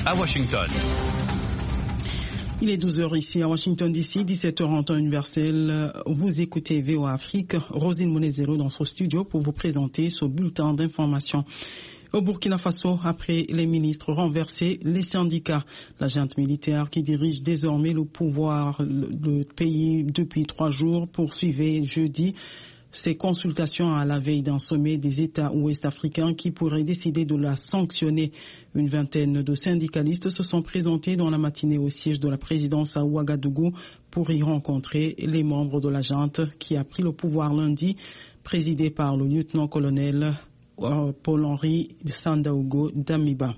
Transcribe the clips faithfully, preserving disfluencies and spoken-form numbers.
à Washington. Il est douze heures ici à Washington D C, dix-sept heures en temps universel. Vous écoutez V O A Afrique, Rosine Monezero dans son studio pour vous présenter ce bulletin d'information. Au Burkina Faso, après les ministres renversés, les syndicats, la junte militaire qui dirige désormais le pouvoir du pays depuis trois jours, poursuivait jeudi ces consultations à la veille d'un sommet des États ouest-africains qui pourrait décider de la sanctionner. Une vingtaine de syndicalistes se sont présentés dans la matinée au siège de la présidence à Ouagadougou pour y rencontrer les membres de la junte qui a pris le pouvoir lundi, présidé par le lieutenant-colonel Paul-Henri Sandaogo Damiba.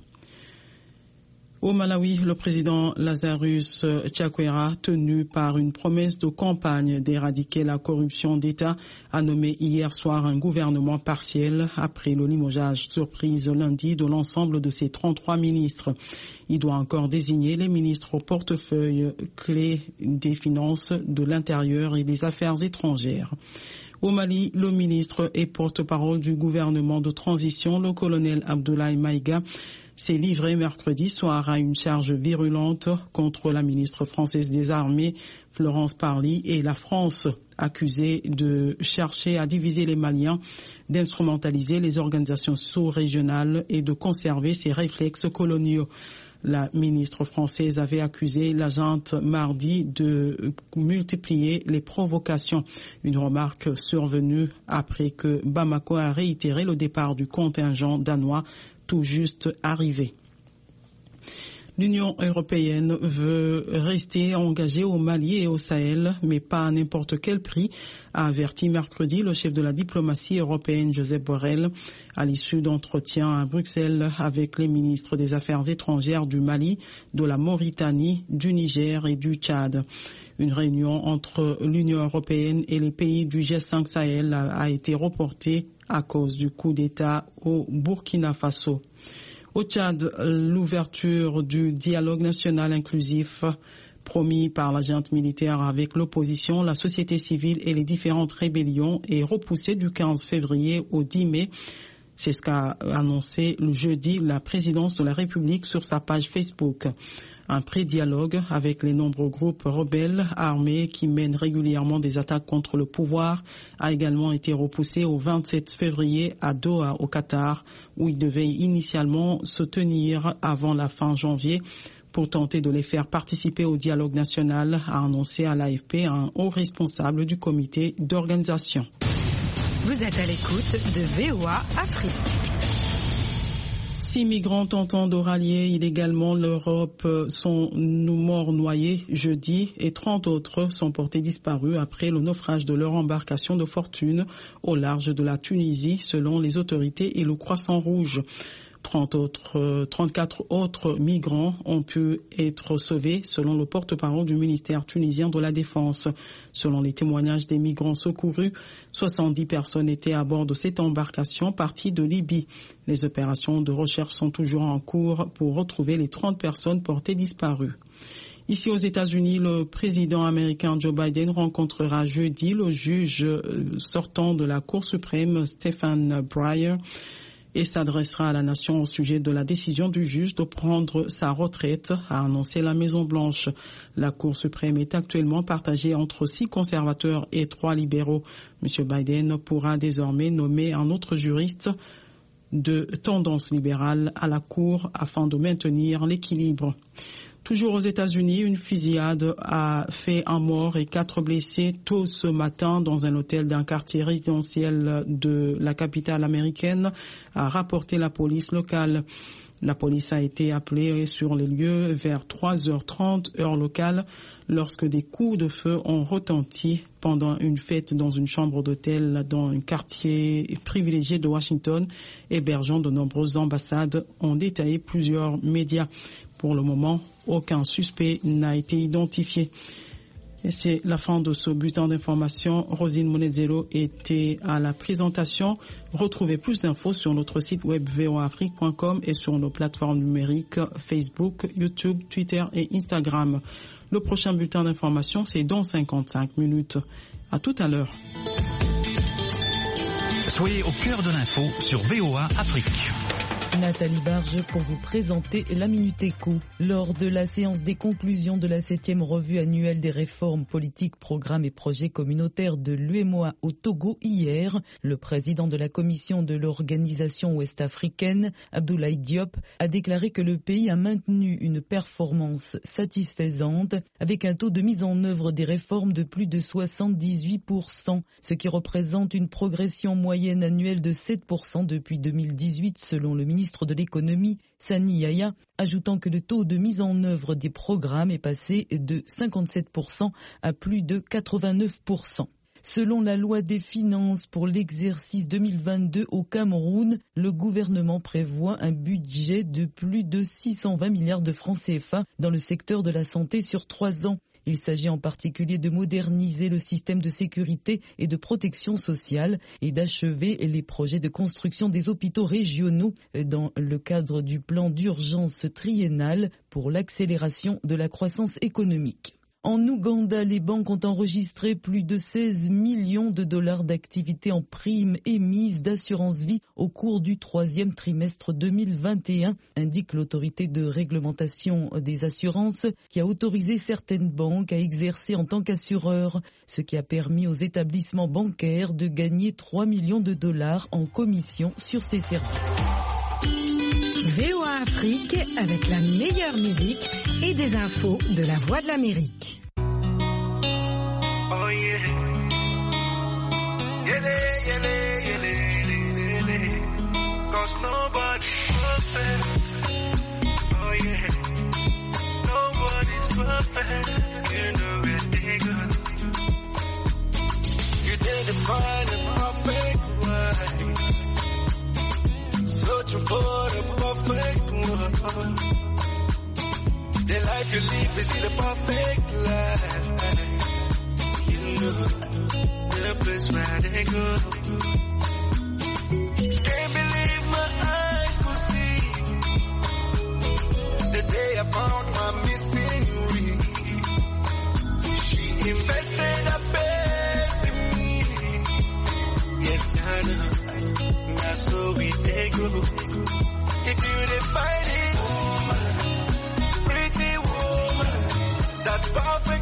Au Malawi, le président Lazarus Chakwera, tenu par une promesse de campagne d'éradiquer la corruption d'État, a nommé hier soir un gouvernement partiel après le limogeage surprise lundi de l'ensemble de ses trente-trois ministres. Il doit encore désigner les ministres au portefeuille clé des finances, de l'intérieur et des affaires étrangères. Au Mali, le ministre et porte-parole du gouvernement de transition, le colonel Abdoulaye Maïga, s'est livré mercredi soir à une charge virulente contre la ministre française des Armées, Florence Parly, et la France, accusée de chercher à diviser les Maliens, d'instrumentaliser les organisations sous-régionales et de conserver ses réflexes coloniaux. La ministre française avait accusé la junte mardi de multiplier les provocations. Une remarque survenue après que Bamako a réitéré le départ du contingent danois tout juste arrivé. L'Union européenne veut rester engagée au Mali et au Sahel, mais pas à n'importe quel prix, a averti mercredi le chef de la diplomatie européenne Josep Borrell à l'issue d'entretiens à Bruxelles avec les ministres des Affaires étrangères du Mali, de la Mauritanie, du Niger et du Tchad. Une réunion entre l'Union européenne et les pays du G cinq Sahel a, a été reportée à cause du coup d'État au Burkina Faso. Au Tchad, l'ouverture du dialogue national inclusif promis par la junte militaire avec l'opposition, la société civile et les différentes rébellions est repoussée du quinze février au dix mai. C'est ce qu'a annoncé le jeudi la présidence de la République sur sa page Facebook. Un pré-dialogue avec les nombreux groupes rebelles armés qui mènent régulièrement des attaques contre le pouvoir a également été repoussé au vingt-sept février à Doha, au Qatar, où il devait initialement se tenir avant la fin janvier. Pour tenter de les faire participer au dialogue national, a annoncé à l'A F P un haut responsable du comité d'organisation. Vous êtes à l'écoute de V O A Afrique. Six migrants tentant de rallier illégalement l'Europe sont morts noyés jeudi et trente autres sont portés disparus après le naufrage de leur embarcation de fortune au large de la Tunisie selon les autorités et le Croissant Rouge. trente autres, trente-quatre autres migrants ont pu être sauvés selon le porte-parole du ministère tunisien de la Défense. Selon les témoignages des migrants secourus, soixante-dix personnes étaient à bord de cette embarcation partie de Libye. Les opérations de recherche sont toujours en cours pour retrouver les trente personnes portées disparues. Ici aux États-Unis, le président américain Joe Biden rencontrera jeudi le juge sortant de la Cour suprême Stephen Breyer et s'adressera à la nation au sujet de la décision du juge de prendre sa retraite, a annoncé la Maison-Blanche. La Cour suprême est actuellement partagée entre six conservateurs et trois libéraux. M. Biden pourra désormais nommer un autre juriste de tendance libérale à la Cour afin de maintenir l'équilibre. Toujours aux États-Unis, une fusillade a fait un mort et quatre blessés tôt ce matin dans un hôtel d'un quartier résidentiel de la capitale américaine, a rapporté la police locale. La police a été appelée sur les lieux vers trois heures trente heure locale lorsque des coups de feu ont retenti pendant une fête dans une chambre d'hôtel dans un quartier privilégié de Washington, hébergeant de nombreuses ambassades, ont détaillé plusieurs médias. Pour le moment, aucun suspect n'a été identifié. Et c'est la fin de ce bulletin d'information. Rosine Monezero était à la présentation. Retrouvez plus d'infos sur notre site web v o a afrique point com et sur nos plateformes numériques Facebook, YouTube, Twitter et Instagram. Le prochain bulletin d'information, c'est dans cinquante-cinq minutes. À tout à l'heure. Soyez au cœur de l'info sur V O A Afrique. Nathalie Barge pour vous présenter la Minute Éco. Lors de la séance des conclusions de la septième revue annuelle des réformes politiques, programmes et projets communautaires de l'U E M O A au Togo hier, le président de la commission de l'organisation ouest-africaine, Abdoulaye Diop, a déclaré que le pays a maintenu une performance satisfaisante avec un taux de mise en œuvre des réformes de plus de soixante-dix-huit pour cent, ce qui représente une progression moyenne annuelle de sept pour cent depuis deux mille dix-huit selon le ministre de l'économie, Sani Yaya, ajoutant que le taux de mise en œuvre des programmes est passé de cinquante-sept pour cent à plus de quatre-vingt-neuf pour cent. Selon la loi des finances pour l'exercice deux mille vingt-deux au Cameroun, le gouvernement prévoit un budget de plus de six cent vingt milliards de francs C F A dans le secteur de la santé sur trois ans. Il s'agit en particulier de moderniser le système de sécurité et de protection sociale et d'achever les projets de construction des hôpitaux régionaux dans le cadre du plan d'urgence triennal pour l'accélération de la croissance économique. En Ouganda, les banques ont enregistré plus de seize millions de dollars d'activités en primes émises d'assurance vie au cours du troisième trimestre deux mille vingt et un, indique l'autorité de réglementation des assurances qui a autorisé certaines banques à exercer en tant qu'assureurs, ce qui a permis aux établissements bancaires de gagner trois millions de dollars en commission sur ces services. V O A Afrique avec la meilleure musique et des infos de la Voix de l'Amérique. Oh yeah. Yele, yele, yele, yele, yele. Cause nobody's perfect. Oh yeah. Nobody's perfect. You know it, nigga. You didn't find a perfect way. Searching for the perfect one. The life you live is the perfect life. You know the place where they go. Can't believe my eyes could see the day I found my missing ring. She invested her best in me. Yes, I know. Now so we take go. If you define it, woman, pretty woman, that's perfect.